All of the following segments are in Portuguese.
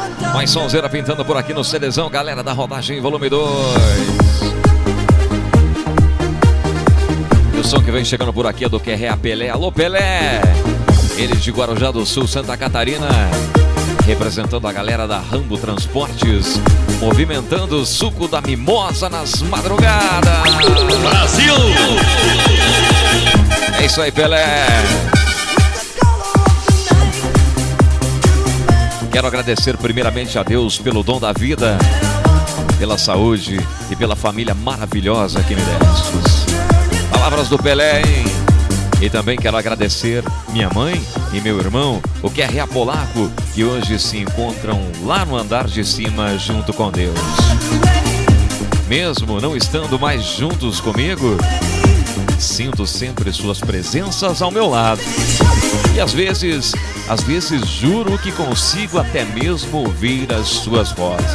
Mais sonzeira pintando por aqui no CDzão, galera da Rodagem Volume 2. E o som que vem chegando por aqui é do QRA Pelé. Alô, Pelé! Ele de Guarujá do Sul, Santa Catarina, representando a galera da Rambo Transportes, movimentando o suco da mimosa nas madrugadas. Brasil! É isso aí, Pelé! Quero agradecer primeiramente a Deus pelo dom da vida, pela saúde e pela família maravilhosa que me deste. Palavras do Pelé, hein? E também quero agradecer minha mãe e meu irmão, o QRA Polaco, que hoje se encontram lá no andar de cima junto com Deus. Mesmo não estando mais juntos comigo, sinto sempre suas presenças ao meu lado. E às vezes juro que consigo até mesmo ouvir as suas vozes.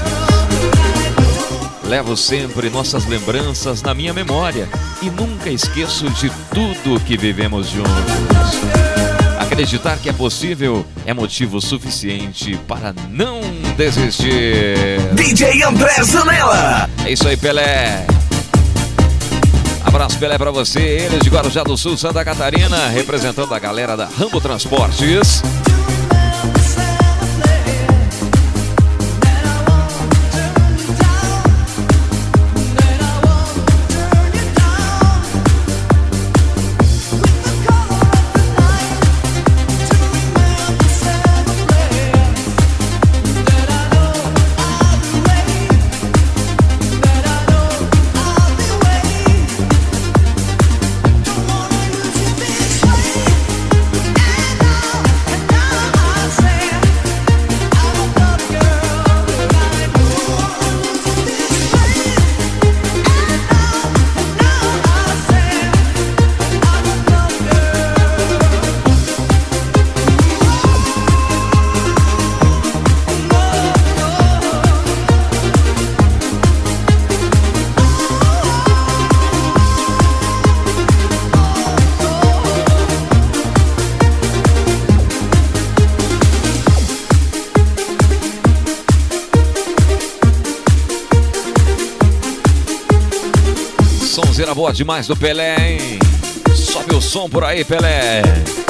Levo sempre nossas lembranças na minha memória e nunca esqueço de tudo que vivemos juntos. Acreditar que é possível é motivo suficiente para não desistir. DJ André Zanella. É isso aí, Pelé. Abraço, Pelé, pra você. Ele de Guarujá do Sul, Santa Catarina, representando a galera da Rambo Transportes. Sonzeira boa demais do Pelé, hein? Sobe o som por aí, Pelé.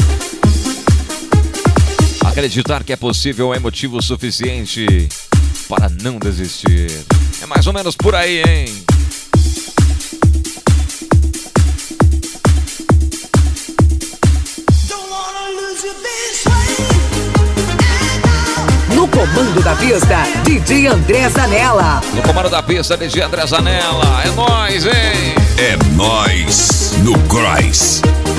Acreditar que é possível é motivo suficiente para não desistir. É mais ou menos por aí, hein? No comando da pista, DJ André Zanella. No comando da pista, DJ André Zanella. É nóis, hein? É nóis no Cross.